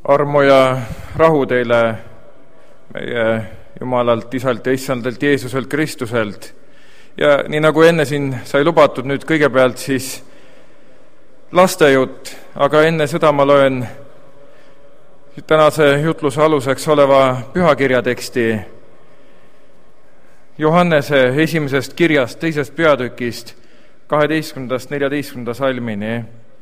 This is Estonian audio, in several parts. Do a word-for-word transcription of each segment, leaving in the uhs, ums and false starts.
Armu ja rahu teile meie Jumalalt, Isalt ja Issandalt Jeesuselt Kristuselt. Ja nii nagu enne siin sai lubatud, nüüd kõigepealt siis lastejutt, aga enne seda ma loen tänase jutluse aluseks oleva pühakirja teksti Johannese esimesest kirjast, teisest peatükist, kaheteistkümnendast neljateistkümnenda salmini.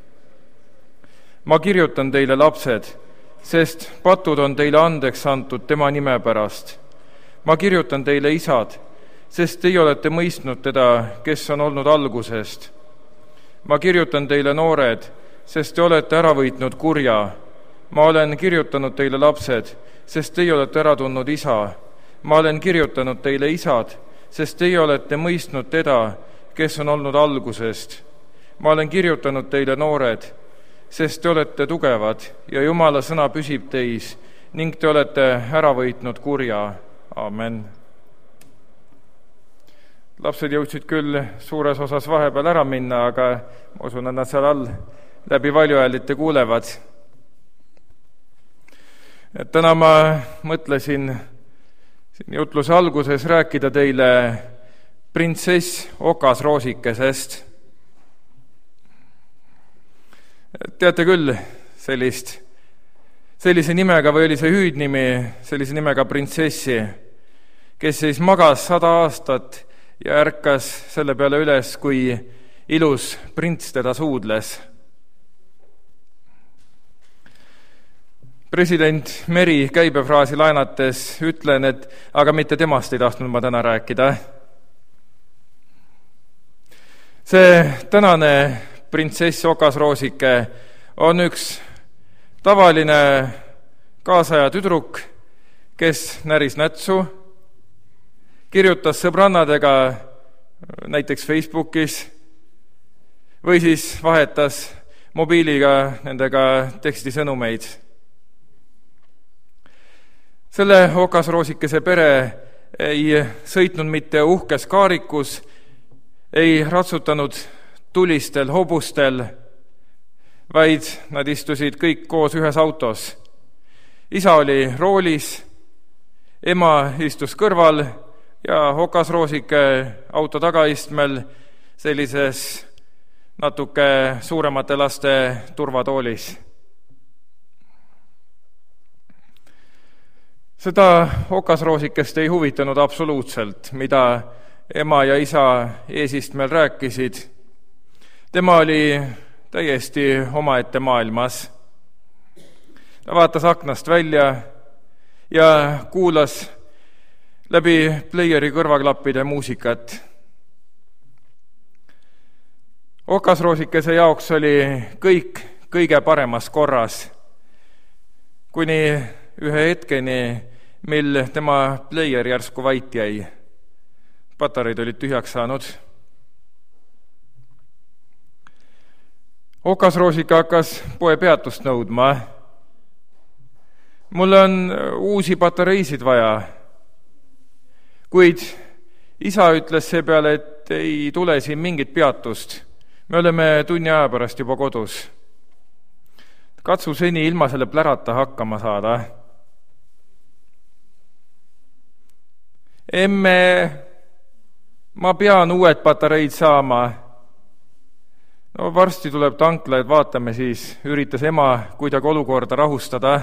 Ma kirjutan teile, lapsed, sest patud on teile andeks antud tema nime pärast. Ma kirjutan teile, isad, sest teie olete mõistnud teda, kes on olnud algusest. Ma kirjutan teile, noored, sest te olete ära võitnud kurja. Ma olen kirjutanud teile, lapsed, sest teie olete ära tundnud isa. Ma olen kirjutanud teile, isad, sest teie olete mõistnud teda, kes on olnud algusest. Ma olen kirjutanud teile, noored, sest te olete tugevad ja Jumala sõna püsib teis ning te olete ära võitnud kurja. Amen. Lapsed jõudsid küll suures osas vahepeal ära minna, aga ma usun, et nad seal all läbi valjuhäälite kuulevad. Et täna ma mõtlesin siin jutluse alguses rääkida teile printsess Okasroosikesest. Teate küll sellist, sellise nimega või oli see hüüdnimi, sellise nimega printsessi, kes siis magas sada aastat ja ärkas selle peale üles, kui ilus prints teda suudles. President Meri käibefraasi laenates ütlen, et aga mitte temast ei tahtnud ma täna rääkida. See tänane printsess Okasroosike on üks tavaline kaasaja tüdruk, kes näris nätsu, kirjutas sõbrannadega näiteks Facebookis või siis vahetas mobiiliga nendega tekstisõnumeid. Selle Okasroosikese pere ei sõitnud mitte uhkes kaarikus, ei ratsutanud tulistel hobustel, vaid nad istusid kõik koos ühes autos. Isa oli roolis, ema istus kõrval ja Okasroosike auto tagaistmel sellises natuke suuremate laste turvatoolis. Seda Okasroosikest ei huvitanud absoluutselt, mida ema ja isa eesistmel rääkisid. Tema oli täiesti omaette maailmas. Ta vaatas aknast välja ja kuulas läbi playeri kõrvaklappide muusikat. Okasroosikese jaoks oli kõik kõige paremas korras, kuni ühe hetkeni, mil tema player järsku vait jäi. Patareid olid tühjaks saanud. Okasroosika hakkas poe peatust nõudma. Mul on uusi patareisid vaja. Kuid isa ütles seepeale, et ei tule siin mingit peatust. Me oleme tunni aja pärast juba kodus. Katsu seni ilma selle plärata hakkama saada. Emme, ma pean uued patareid saama. No varsti tuleb tankla, et vaatame siis, üritas ema kuidagi olukorda rahustada.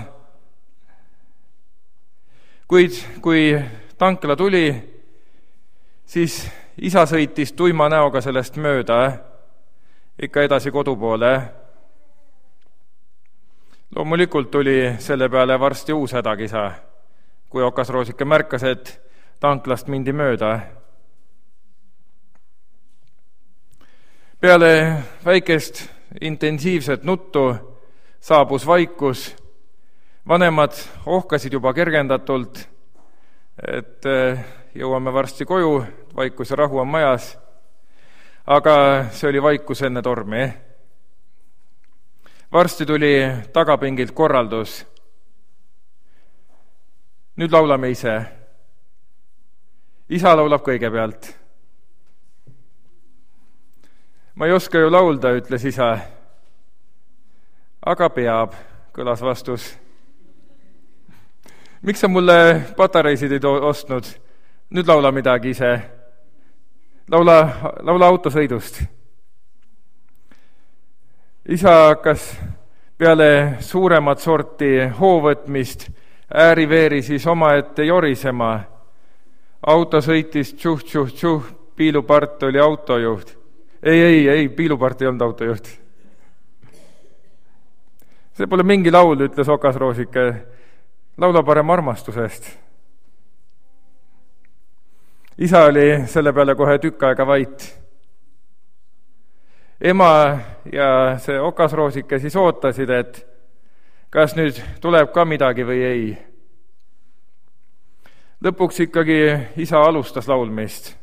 Kuid kui tankla tuli, siis isa sõitis tuima näoga sellest mööda, ikka edasi kodu poole. Loomulikult tuli selle peale varsti uus hädakisa, kui Okasroosike märkas, et tanklast mindi mööda. Peale väikest intensiivset nuttu saabus vaikus. Vanemad ohkasid juba kergendatult, et jõuame varsti koju, vaikus ja rahu on majas. Aga see oli vaikus enne tormi. Varsti tuli tagapingilt korraldus. Nüüd laulame ise. Isa laulab kõigepealt. Ma ei oska ju laulda, ütles isa. Aga peab, kõlas vastus. miks sa mulle patareisid ei ostnud? Nüüd laula midagi ise. Laula, laula autosõidust. Isa hakkas peale suuremat sorti hoovõtmist ääri-veeri siis oma ette jorisema. Auto sõitis tšuh, tšuh, tšuh, piilupart oli autojuht. Ei, ei, ei, piilupart ei olnud autojuht. See pole mingi laul, ütles Okasroosike. Laula parem armastusest. Isa oli selle peale kohe tükk aega vait. Ema ja see Okasroosike siis ootasid, et kas nüüd tuleb ka midagi või ei. Lõpuks ikkagi isa alustas laulmist.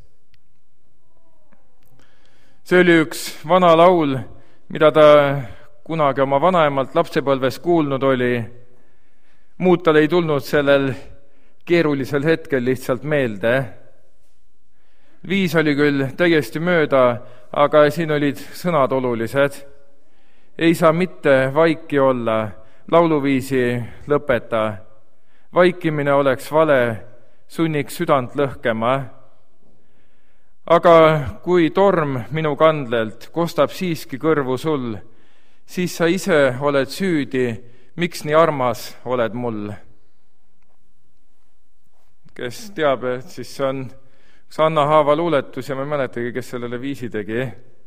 See oli üks vana laul, mida ta kunagi oma vanaemalt lapsepõlves kuulnud oli. Muud tal ei tulnud sellel keerulisel hetkel lihtsalt meelde. Viis oli küll täiesti mööda, aga siin olid sõnad olulised. Ei saa mitte vaiki olla, lauluviisi lõpeta. Vaikimine oleks vale, sunniks südant lõhkema. Aga kui torm minu kandlelt kostab siiski kõrvu sul, siis sa ise oled süüdi, miks nii armas oled mul. Kes teab, et siis see on üks Anna Haava luuletus ja ma ei mäletagi, kes sellele viisi tegi.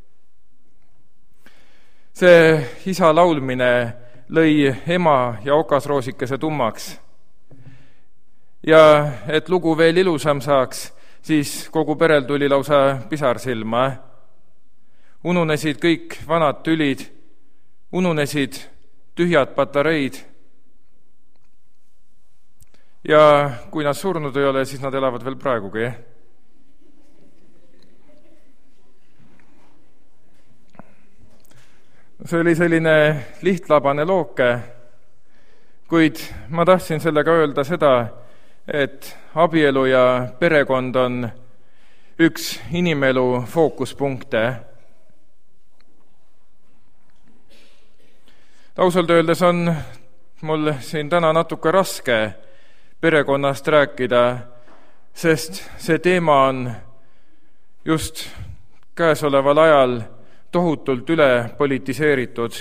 See isa laulmine lõi ema ja Okasroosikese tummaks. Ja et lugu veel ilusam saaks, siis kogu perel tuli lausa pisar silma. Ununesid kõik vanad tülid, ununesid tühjad patareid. Ja kui nad surnud ei ole, siis nad elavad veel praegugi. See oli selline lihtlabane looke, kuid ma tahtsin sellega öelda seda, et abielu ja perekond on üks inimelu fookuspunkte. Ausalt öeldes on mul siin täna natuke raske perekonnast rääkida, sest see teema on just käesoleval ajal tohutult üle politiseeritud.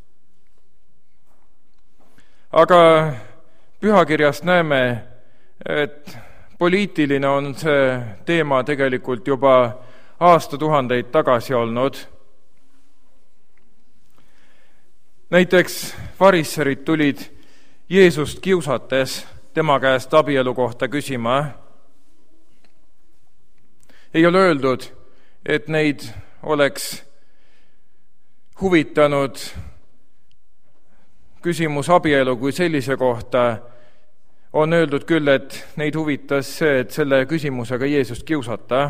Aga pühakirjast näeme, et poliitiline on see teema tegelikult juba aastatuhandeid tagasi olnud. Näiteks farisserid tulid Jeesust kiusates tema käest abielu kohta küsima. Ei ole öeldud, et neid oleks huvitanud küsimus abielu kui sellise kohta. On öeldud küll, et neid huvitas see, et selle küsimusega Jeesust kiusata.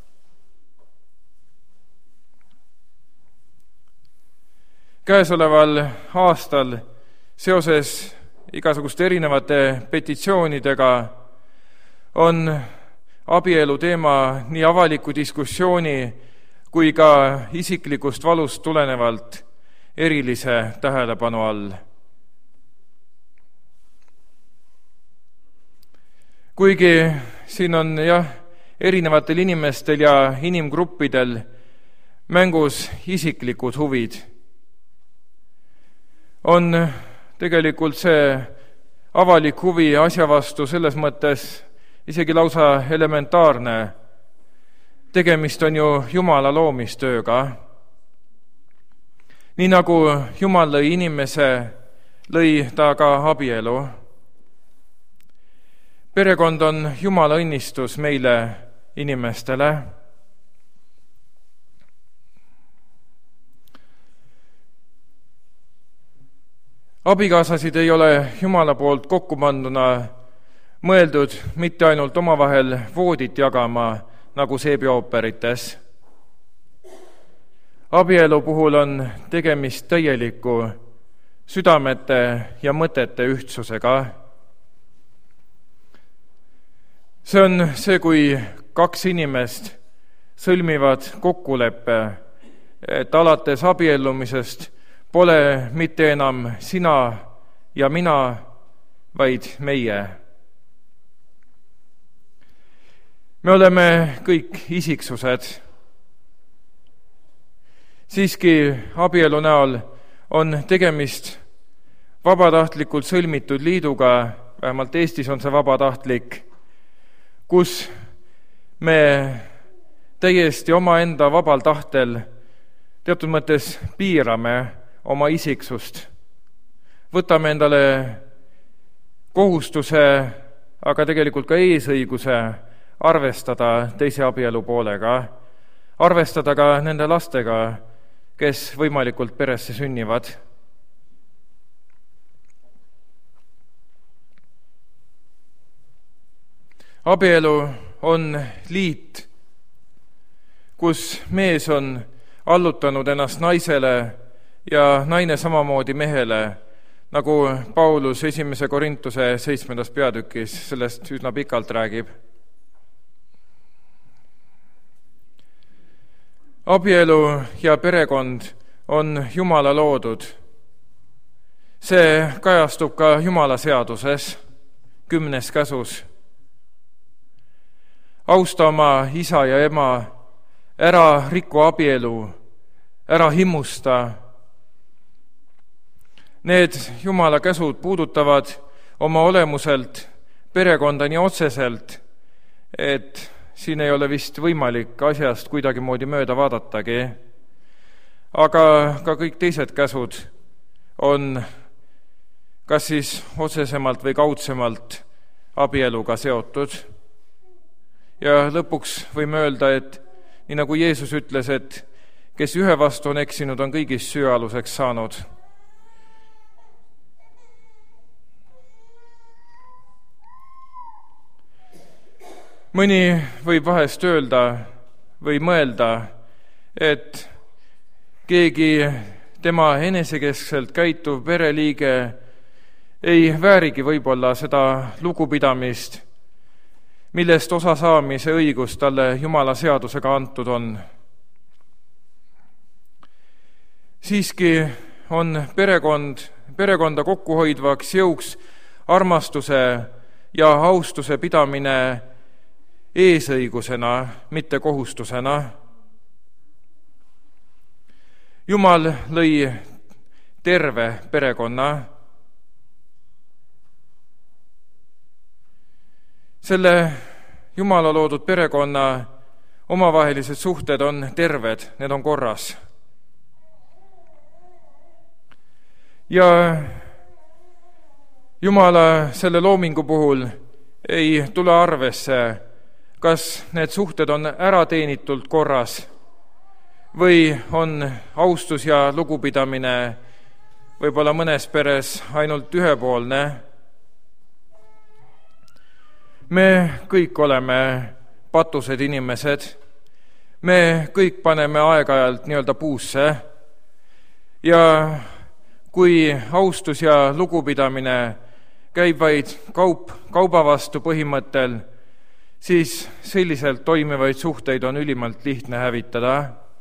Käesoleval aastal seoses igasuguste erinevate petitsioonidega on abielu teema nii avaliku diskussiooni kui ka isiklikust valust tulenevalt erilise tähelepanu all. Kuigi siin on jah, erinevatel inimestel ja inimgruppidel mängus isiklikud huvid, on tegelikult see avalik huvi asja vastu selles mõttes isegi lausa elementaarne. Tegemist on ju Jumala loomistööga. Nii nagu Jumal lõi inimese, lõi ta ka abielu. Perekond on Jumala õnnistus meile inimestele. Abikaasasid ei ole Jumala poolt kokku panduna mõeldud mitte ainult omavahel voodit jagama, nagu seebiooperites. Abielu puhul on tegemist täieliku südamete ja mõtete ühtsusega. See on see, kui kaks inimest sõlmivad kokkuleppe, et alates abiellumisest pole mitte enam sina ja mina, vaid meie. me oleme kõik isiksused. Siiski abielu näol on tegemist vabatahtlikult sõlmitud liiduga, vähemalt Eestis on see vabatahtlik, kus me täiesti omaenda vabal tahtel teatud mõttes piirame oma isiksust. Võtame endale kohustuse, aga tegelikult ka eesõiguse arvestada teise abielu poolega, arvestada ka nende lastega, kes võimalikult peresse sünnivad. Abielu on liit, kus mees on allutanud ennast naisele ja naine samamoodi mehele, nagu Paulus esimese Korintuse seitsmendas peatükis sellest üsna pikalt räägib. Abielu ja perekond on Jumala loodud. See kajastub ka Jumala seaduses, kümnes käsus. Austa oma isa ja ema, ära riku abielu, ära himmusta. Need Jumala käsud puudutavad oma olemuselt perekonda nii otseselt, et siin ei ole vist võimalik asjast kuidagimoodi mööda vaadatagi. Aga ka kõik teised käsud on kas siis otsesemalt või kaudsemalt abieluga seotud. Ja lõpuks võime öelda, et nii nagu Jeesus ütles, et kes ühe vastu on eksinud, on kõigist süüaluseks saanud. Mõni võib vahest öelda või mõelda, et keegi tema enesekeskselt käituv pereliige ei väärigi võib-olla seda lugupidamist, millest osa saamise õigus talle Jumala seadusega antud on. Siiski on perekond, perekonda kokkuhoidvaks jõuks armastuse ja austuse pidamine eesõigusena, mitte kohustusena. Jumal lõi terve perekonna. Selle Jumala loodud perekonna omavahelised suhted on terved, need on korras. Ja Jumala selle loomingu puhul ei tule arvesse, kas need suhted on ära teenitult korras või on austus ja lugupidamine võib-olla mõnes peres ainult ühepoolne. Me kõik oleme patused inimesed, me kõik paneme aeg-ajalt nii-öelda puusse ja kui austus ja lugupidamine käib vaid kaup, kauba vastu põhimõttel, siis selliselt toimivaid suhteid on ülimalt lihtne hävitada.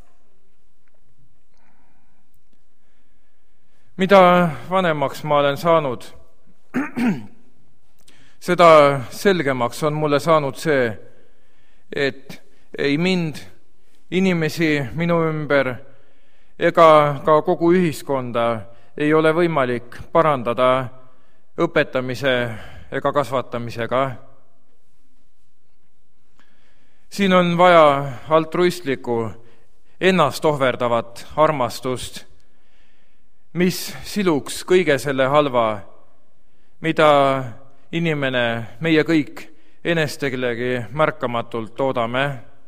Mida vanemaks ma olen saanud, seda selgemaks on mulle saanud see, et ei mind, inimesi minu ümber ega ka kogu ühiskonda ei ole võimalik parandada õpetamise ega kasvatamisega. Siin on vaja altruistlikku, ennast ohverdavat armastust, mis siluks kõige selle halva, mida inimene, meie kõik enestelegi märkamatult toodame.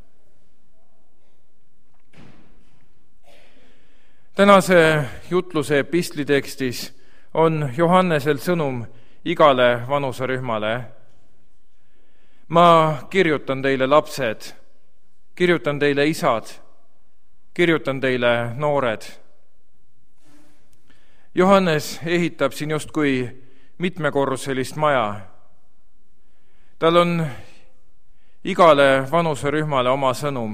Tänase jutluse epistlitekstis on Johannesel sõnum igale vanuserühmale. Ma kirjutan teile lapsed, kirjutan teile isad, kirjutan teile noored. Johannes ehitab siin justkui mitmekorruselist maja. Tal on igale vanuserühmale oma sõnum.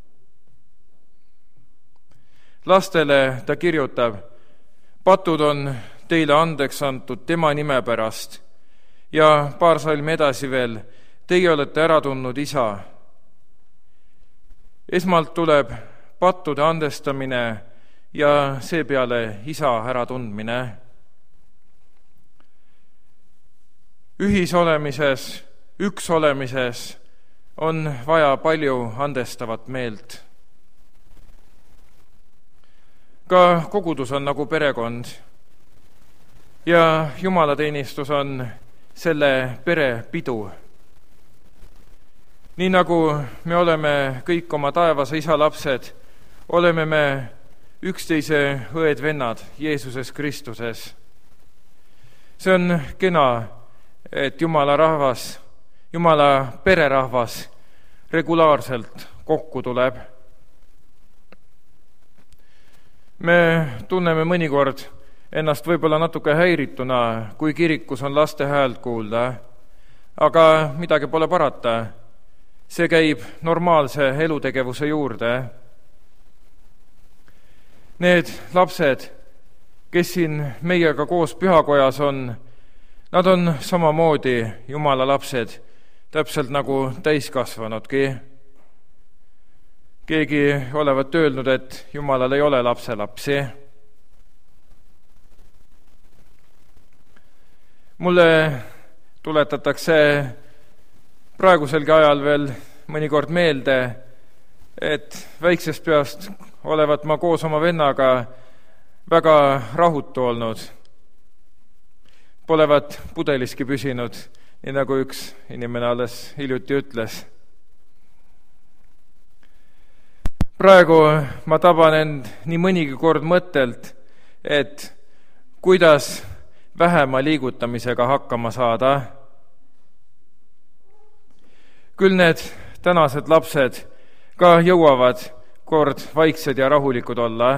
Lastele ta kirjutab, patud on teile andeks antud tema nime pärast ja paar salmi edasi veel, teie olete ära tundnud isa, esmalt tuleb pattude andestamine ja seepeale isa äratundmine. Ühisolemises, üksolemises on vaja palju andestavat meelt. Ka kogudus on nagu perekond ja jumalateenistus on selle pere pidu. Nii nagu me oleme kõik oma taevase isa lapsed, oleme me üksteise õed-vennad Jeesuses Kristuses. See on kena, et Jumala rahvas, Jumala pererahvas regulaarselt kokku tuleb. Me tunneme mõnikord ennast võib-olla natuke häirituna, kui kirikus on laste häält kuulda, aga midagi pole parata. See käib normaalse elutegevuse juurde. Need lapsed, kes siin meiega koos pühakojas on, nad on samamoodi Jumala lapsed, täpselt nagu täiskasvanudki. Keegi olevat öelnud, et Jumalal ei ole lapselapsi. Mulle tuletatakse praeguselgi ajal veel mõnikord meelde, et väiksest peast olevat ma koos oma vennaga väga rahutu olnud. Polevat pudeliski püsinud, nii nagu üks inimene alles hiljuti ütles. Praegu ma taban end nii mõnigi kord mõttelt, et kuidas vähema liigutamisega hakkama saada. Küll need tänased lapsed ka jõuavad kord vaiksed ja rahulikud olla.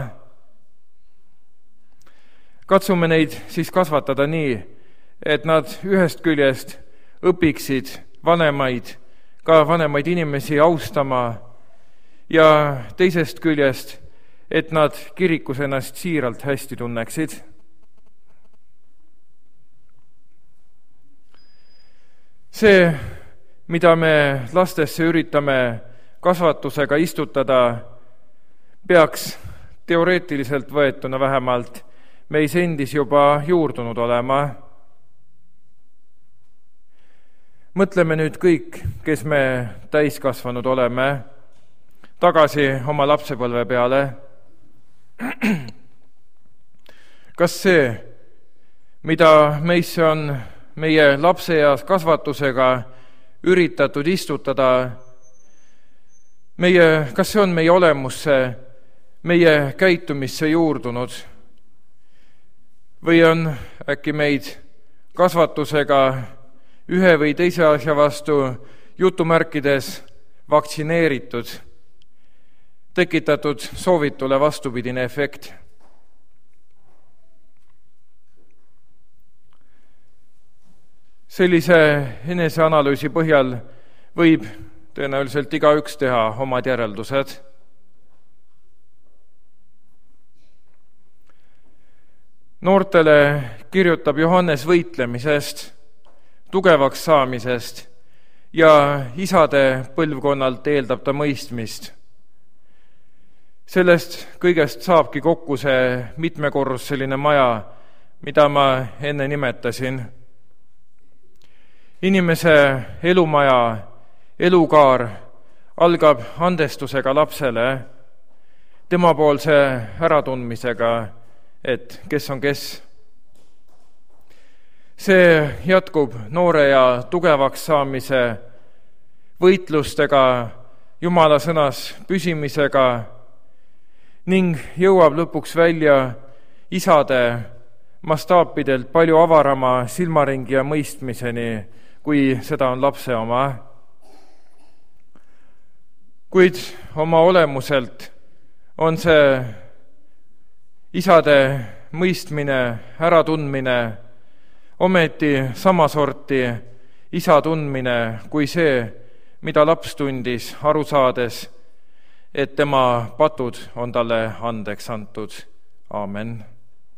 Katsume neid siis kasvatada nii, et nad ühest küljest õpiksid vanemaid, ka vanemaid inimesi austama ja teisest küljest, et nad kirikus ennast siiralt hästi tunneksid. See, mida me lastesse üritame kasvatusega istutada, peaks teoreetiliselt võetuna vähemalt meis endis juba juurdunud olema. Mõtleme nüüd kõik, kes me täiskasvanud oleme, tagasi oma lapsepõlve peale. Kas see, mida meisse on meie lapseeas kasvatusega üritatud istutada, meie, kas see on meie olemusse, meie käitumisse juurdunud? Või on äkki meid kasvatusega ühe või teise asja vastu jutumärkides vaktsineeritud, tekitatud soovitule vastupidine efekt? Sellise eneseanalüüsi põhjal võib tõenäoliselt igaüks teha omad järeldused. Noortele kirjutab Johannes võitlemisest, tugevaks saamisest ja isade põlvkonnalt eeldab ta mõistmist. Sellest kõigest saabki kokku see mitmekorruseline maja, mida ma enne nimetasin. Inimese elumaja, elukaar algab andestusega lapsele, temapoolse äratundmisega, et kes on kes. See jätkub noore ja tugevaks saamise võitlustega, Jumala sõnas püsimisega ning jõuab lõpuks välja isade mastaapidelt palju avarama silmaringi ja mõistmiseni, kui seda on lapse oma. Kuid oma olemuselt on see isade mõistmine, äratundmine ometi sama sorti isa tundmine kui see, mida laps tundis aru saades, et tema patud on talle andeks antud. Aamen.